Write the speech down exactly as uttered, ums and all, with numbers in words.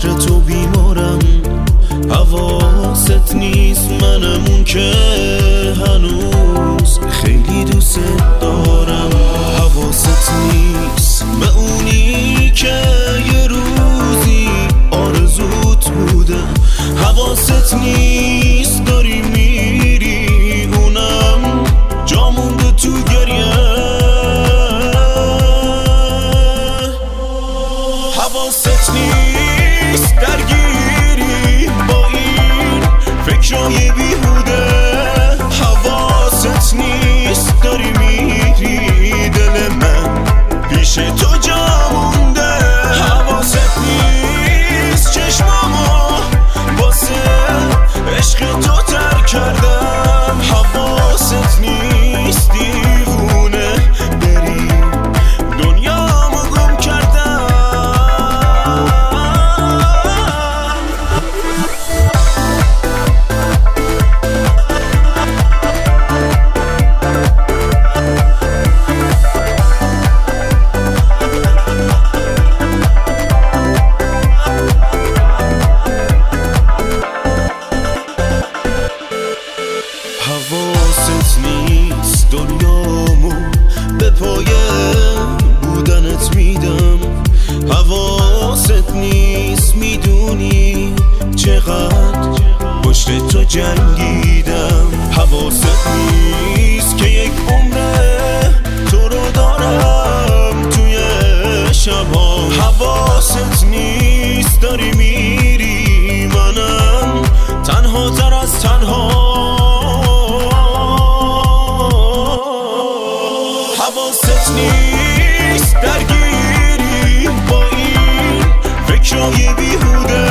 فکر تو بیمارم، حواست نیست منمون که هنوز خیلی دوست دارم. حواست نیست به اونی که یه روزی آرزوت بوده، حواست نیست داری میری اونم جا مونده تو گریه. حواست نیست درگیری با این فکرای بیهوده، حواست نیست داری میری دل من پیش تو جا مونده. حواست نیست چشمامو واسه عشق تو تر کردم، حواست نیست دیوونه بری دنیامو گم کردم. حواست نیست دنیامو به پای بودنت میدم، حواست نیست میدونی چقدر پشت تو جنگیدم. حواست نیست که یک عمره تو رو دارم توی شبها، حواست نیست داری میری منم تنها تر از تنها. حواست نیست درگیری با این فکرای بیهوده،